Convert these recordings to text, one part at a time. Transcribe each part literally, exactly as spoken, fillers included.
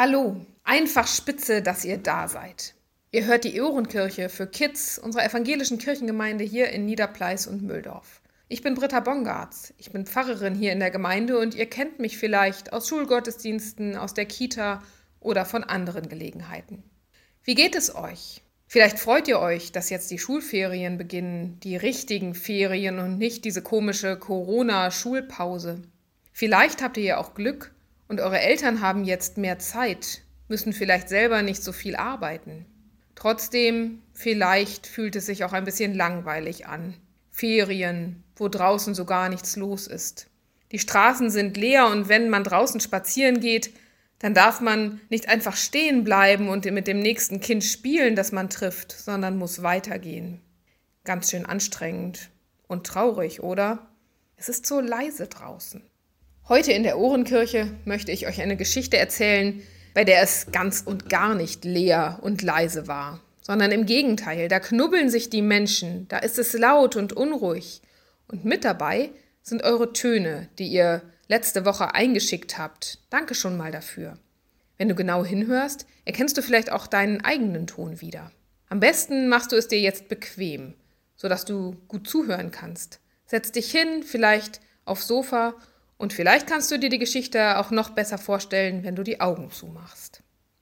Hallo, einfach spitze, dass ihr da seid. Ihr hört die Ohrenkirche für Kids unserer evangelischen Kirchengemeinde hier in Niederpleis und Mühldorf. Ich bin Britta Bongartz, ich bin Pfarrerin hier in der Gemeinde und ihr kennt mich vielleicht aus Schulgottesdiensten, aus der Kita oder von anderen Gelegenheiten. Wie geht es euch? Vielleicht freut ihr euch, dass jetzt die Schulferien beginnen, die richtigen Ferien und nicht diese komische Corona-Schulpause. Vielleicht habt ihr ja auch Glück und eure Eltern haben jetzt mehr Zeit, müssen vielleicht selber nicht so viel arbeiten. Trotzdem, vielleicht fühlt es sich auch ein bisschen langweilig an. Ferien, wo draußen so gar nichts los ist. Die Straßen sind leer und wenn man draußen spazieren geht, dann darf man nicht einfach stehen bleiben und mit dem nächsten Kind spielen, das man trifft, sondern muss weitergehen. Ganz schön anstrengend und traurig, oder? Es ist so leise draußen. Heute in der Ohrenkirche möchte ich euch eine Geschichte erzählen, bei der es ganz und gar nicht leer und leise war, sondern im Gegenteil, da knubbeln sich die Menschen, da ist es laut und unruhig. Und mit dabei sind eure Töne, die ihr letzte Woche eingeschickt habt. Danke schon mal dafür. Wenn du genau hinhörst, erkennst du vielleicht auch deinen eigenen Ton wieder. Am besten machst du es dir jetzt bequem, sodass du gut zuhören kannst. Setz dich hin, vielleicht aufs Sofa, und vielleicht kannst du dir die Geschichte auch noch besser vorstellen, wenn du die Augen zumachst.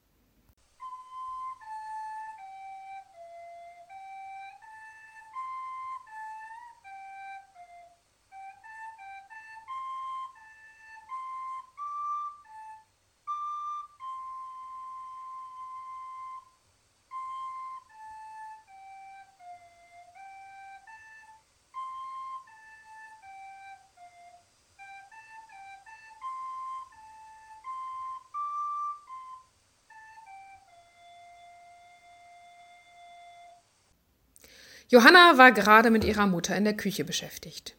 Johanna war gerade mit ihrer Mutter in der Küche beschäftigt.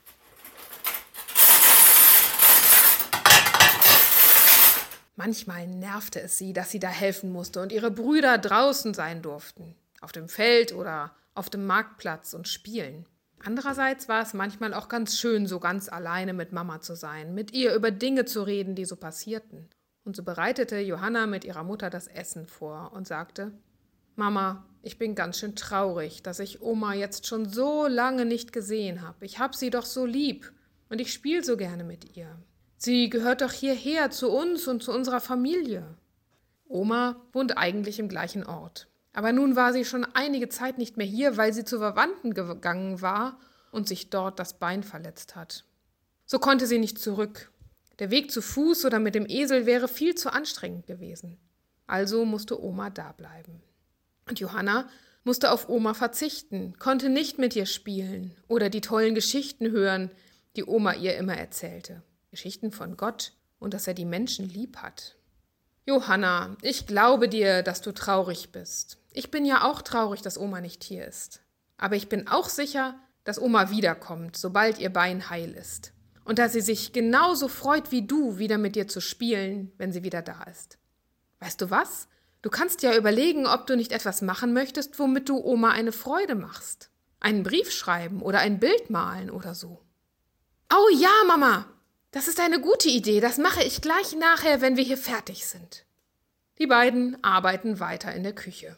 Manchmal nervte es sie, dass sie da helfen musste und ihre Brüder draußen sein durften, auf dem Feld oder auf dem Marktplatz und spielen. Andererseits war es manchmal auch ganz schön, so ganz alleine mit Mama zu sein, mit ihr über Dinge zu reden, die so passierten. Und so bereitete Johanna mit ihrer Mutter das Essen vor und sagte: Mama, ich bin ganz schön traurig, dass ich Oma jetzt schon so lange nicht gesehen habe. Ich habe sie doch so lieb und ich spiele so gerne mit ihr. Sie gehört doch hierher zu uns und zu unserer Familie. Oma wohnt eigentlich im gleichen Ort. Aber nun war sie schon einige Zeit nicht mehr hier, weil sie zu Verwandten gegangen war und sich dort das Bein verletzt hat. So konnte sie nicht zurück. Der Weg zu Fuß oder mit dem Esel wäre viel zu anstrengend gewesen. Also musste Oma da bleiben. Und Johanna musste auf Oma verzichten, konnte nicht mit ihr spielen oder die tollen Geschichten hören, die Oma ihr immer erzählte. Geschichten von Gott und dass er die Menschen lieb hat. Johanna, ich glaube dir, dass du traurig bist. Ich bin ja auch traurig, dass Oma nicht hier ist. Aber ich bin auch sicher, dass Oma wiederkommt, sobald ihr Bein heil ist. Und dass sie sich genauso freut wie du, wieder mit dir zu spielen, wenn sie wieder da ist. Weißt du was? Du kannst ja überlegen, ob du nicht etwas machen möchtest, womit du Oma eine Freude machst. Einen Brief schreiben oder ein Bild malen oder so. Oh ja, Mama, das ist eine gute Idee. Das mache ich gleich nachher, wenn wir hier fertig sind. Die beiden arbeiten weiter in der Küche.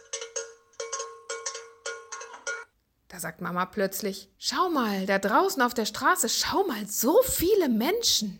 Da sagt Mama plötzlich: Schau mal, da draußen auf der Straße, schau mal, so viele Menschen.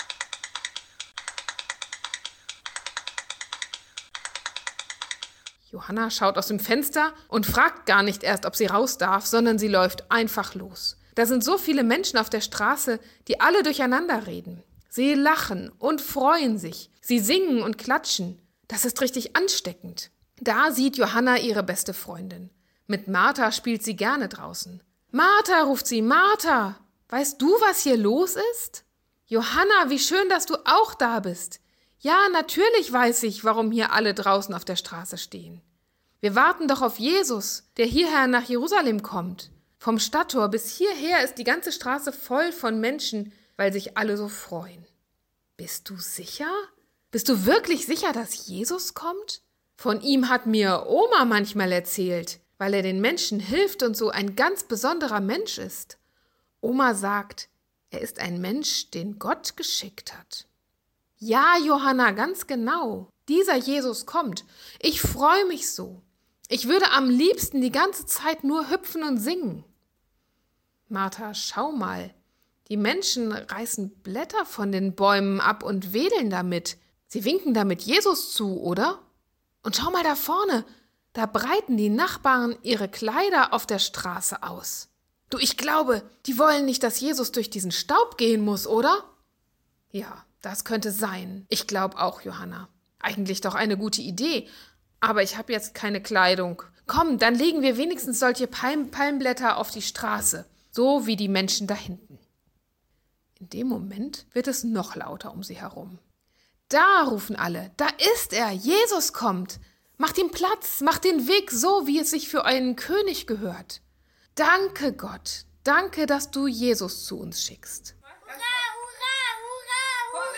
Johanna schaut aus dem Fenster und fragt gar nicht erst, ob sie raus darf, sondern sie läuft einfach los. Da sind so viele Menschen auf der Straße, die alle durcheinander reden. Sie lachen und freuen sich. Sie singen und klatschen. Das ist richtig ansteckend. Da sieht Johanna ihre beste Freundin. Mit Martha spielt sie gerne draußen. Martha, ruft sie, Martha, weißt du, was hier los ist? Johanna, wie schön, dass du auch da bist. Ja, natürlich weiß ich, warum hier alle draußen auf der Straße stehen. Wir warten doch auf Jesus, der hierher nach Jerusalem kommt. Vom Stadttor bis hierher ist die ganze Straße voll von Menschen, weil sich alle so freuen. Bist du sicher? Bist du wirklich sicher, dass Jesus kommt? Von ihm hat mir Oma manchmal erzählt, weil er den Menschen hilft und so ein ganz besonderer Mensch ist. Oma sagt, er ist ein Mensch, den Gott geschickt hat. Ja, Johanna, ganz genau. Dieser Jesus kommt. Ich freue mich so. Ich würde am liebsten die ganze Zeit nur hüpfen und singen. Martha, schau mal. Die Menschen reißen Blätter von den Bäumen ab und wedeln damit. Sie winken damit Jesus zu, oder? Und schau mal da vorne. Da breiten die Nachbarn ihre Kleider auf der Straße aus. Du, ich glaube, die wollen nicht, dass Jesus durch diesen Staub gehen muss, oder? Ja, das könnte sein. Ich glaube auch, Johanna. Eigentlich doch eine gute Idee. Aber ich habe jetzt keine Kleidung. Komm, dann legen wir wenigstens solche Palm- Palmblätter auf die Straße. So wie die Menschen da hinten. In dem Moment wird es noch lauter um sie herum. Da rufen alle, da ist er, Jesus kommt. Macht ihm Platz, macht den Weg so, wie es sich für einen König gehört. Danke Gott, danke, dass du Jesus zu uns schickst. Hurra, hurra, hurra,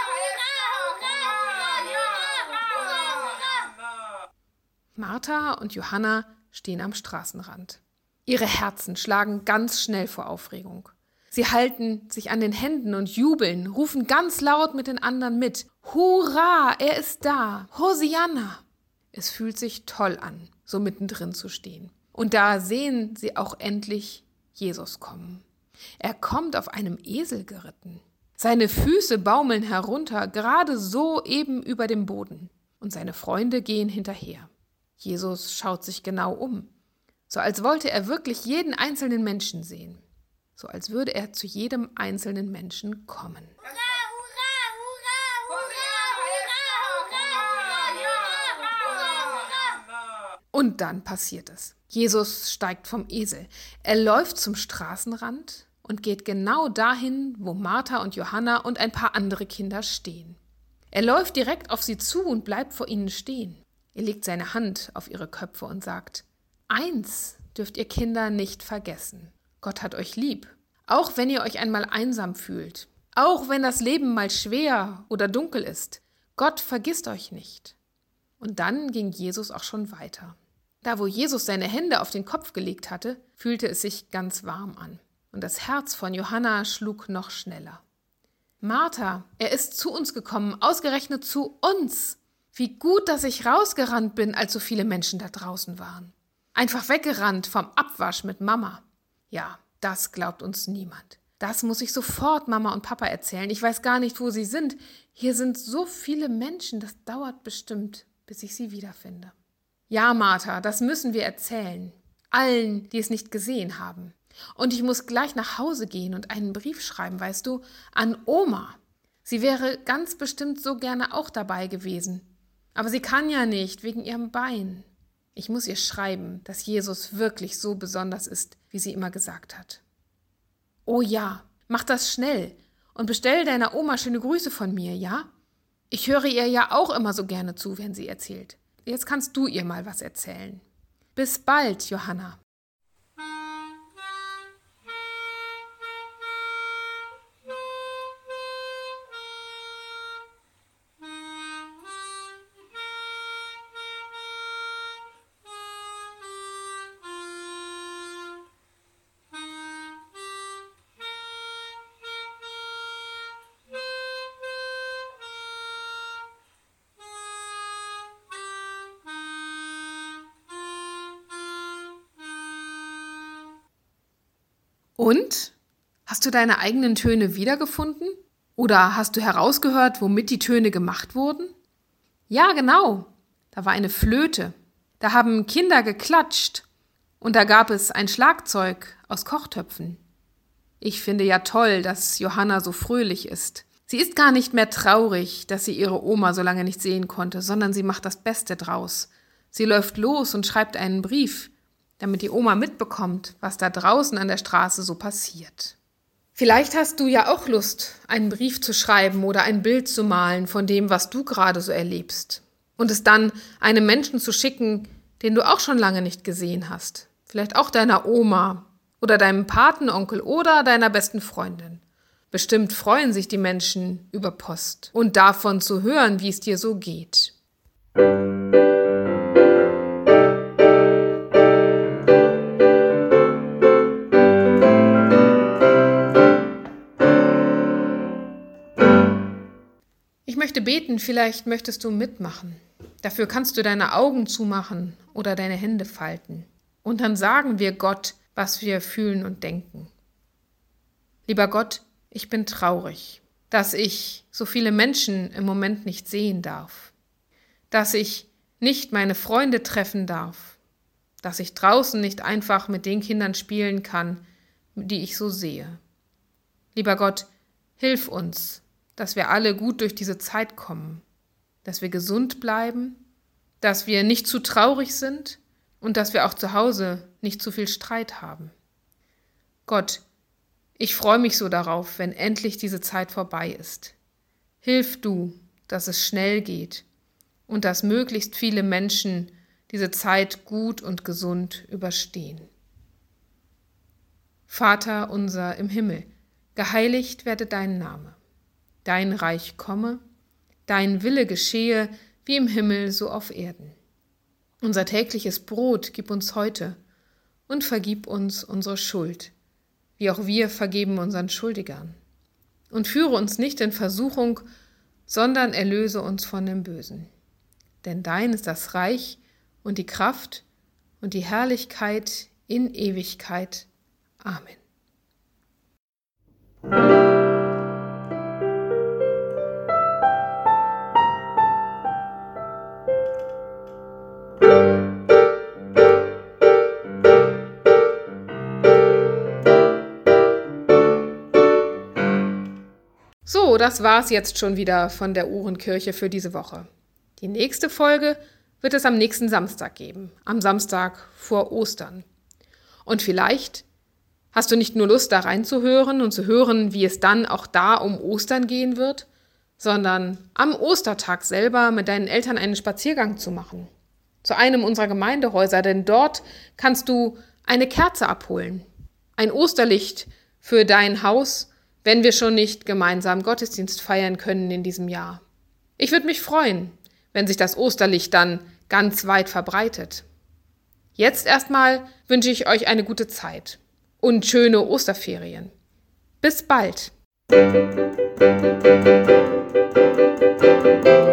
hurra, hurra, hurra, hurra. Martha und Johanna stehen am Straßenrand. Ihre Herzen schlagen ganz schnell vor Aufregung. Sie halten sich an den Händen und jubeln, rufen ganz laut mit den anderen mit. Hurra, er ist da! Hosianna! Es fühlt sich toll an, so mittendrin zu stehen. Und da sehen sie auch endlich Jesus kommen. Er kommt auf einem Esel geritten. Seine Füße baumeln herunter, gerade so eben über dem Boden. Und seine Freunde gehen hinterher. Jesus schaut sich genau um, so als wollte er wirklich jeden einzelnen Menschen sehen. So als würde er zu jedem einzelnen Menschen kommen. Und dann passiert es. Jesus steigt vom Esel. Er läuft zum Straßenrand und geht genau dahin, wo Martha und Johanna und ein paar andere Kinder stehen. Er läuft direkt auf sie zu und bleibt vor ihnen stehen. Er legt seine Hand auf ihre Köpfe und sagt: Eins dürft ihr Kinder nicht vergessen. Gott hat euch lieb, auch wenn ihr euch einmal einsam fühlt, auch wenn das Leben mal schwer oder dunkel ist. Gott vergisst euch nicht. Und dann ging Jesus auch schon weiter. Da, wo Jesus seine Hände auf den Kopf gelegt hatte, fühlte es sich ganz warm an. Und das Herz von Johanna schlug noch schneller. Martha, er ist zu uns gekommen, ausgerechnet zu uns. Wie gut, dass ich rausgerannt bin, als so viele Menschen da draußen waren. Einfach weggerannt vom Abwasch mit Mama. Ja, das glaubt uns niemand. Das muss ich sofort Mama und Papa erzählen. Ich weiß gar nicht, wo sie sind. Hier sind so viele Menschen, das dauert bestimmt, bis ich sie wiederfinde. Ja, Martha, das müssen wir erzählen. Allen, die es nicht gesehen haben. Und ich muss gleich nach Hause gehen und einen Brief schreiben, weißt du, an Oma. Sie wäre ganz bestimmt so gerne auch dabei gewesen. Aber sie kann ja nicht, wegen ihrem Bein. Ich muss ihr schreiben, dass Jesus wirklich so besonders ist, wie sie immer gesagt hat. Oh ja, mach das schnell und bestell deiner Oma schöne Grüße von mir, ja? Ich höre ihr ja auch immer so gerne zu, wenn sie erzählt. Jetzt kannst du ihr mal was erzählen. Bis bald, Johanna. Und? Hast du deine eigenen Töne wiedergefunden? Oder hast du herausgehört, womit die Töne gemacht wurden? Ja, genau. Da war eine Flöte. Da haben Kinder geklatscht. Und da gab es ein Schlagzeug aus Kochtöpfen. Ich finde ja toll, dass Johanna so fröhlich ist. Sie ist gar nicht mehr traurig, dass sie ihre Oma so lange nicht sehen konnte, sondern sie macht das Beste draus. Sie läuft los und schreibt einen Brief, damit die Oma mitbekommt, was da draußen an der Straße so passiert. Vielleicht hast du ja auch Lust, einen Brief zu schreiben oder ein Bild zu malen von dem, was du gerade so erlebst. Und es dann einem Menschen zu schicken, den du auch schon lange nicht gesehen hast. Vielleicht auch deiner Oma oder deinem Patenonkel oder deiner besten Freundin. Bestimmt freuen sich die Menschen über Post und davon zu hören, wie es dir so geht. Ich möchte beten, vielleicht möchtest du mitmachen. Dafür kannst du deine Augen zumachen oder deine Hände falten. Und dann sagen wir Gott, was wir fühlen und denken. Lieber Gott, ich bin traurig, dass ich so viele Menschen im Moment nicht sehen darf, dass ich nicht meine Freunde treffen darf, dass ich draußen nicht einfach mit den Kindern spielen kann, die ich so sehe. Lieber Gott, hilf uns, dass wir alle gut durch diese Zeit kommen, dass wir gesund bleiben, dass wir nicht zu traurig sind und dass wir auch zu Hause nicht zu viel Streit haben. Gott, ich freue mich so darauf, wenn endlich diese Zeit vorbei ist. Hilf du, dass es schnell geht und dass möglichst viele Menschen diese Zeit gut und gesund überstehen. Vater unser im Himmel, geheiligt werde dein Name. Dein Reich komme, dein Wille geschehe, wie im Himmel so auf Erden. Unser tägliches Brot gib uns heute und vergib uns unsere Schuld, wie auch wir vergeben unseren Schuldigern. Und führe uns nicht in Versuchung, sondern erlöse uns von dem Bösen. Denn dein ist das Reich und die Kraft und die Herrlichkeit in Ewigkeit. Amen. So, das war's jetzt schon wieder von der Uhrenkirche für diese Woche. Die nächste Folge wird es am nächsten Samstag geben, am Samstag vor Ostern. Und vielleicht hast du nicht nur Lust, da reinzuhören und zu hören, wie es dann auch da um Ostern gehen wird, sondern am Ostertag selber mit deinen Eltern einen Spaziergang zu machen. Zu einem unserer Gemeindehäuser, denn dort kannst du eine Kerze abholen. Ein Osterlicht für dein Haus, wenn wir schon nicht gemeinsam Gottesdienst feiern können in diesem Jahr. Ich würde mich freuen, wenn sich das Osterlicht dann ganz weit verbreitet. Jetzt erstmal wünsche ich euch eine gute Zeit und schöne Osterferien. Bis bald!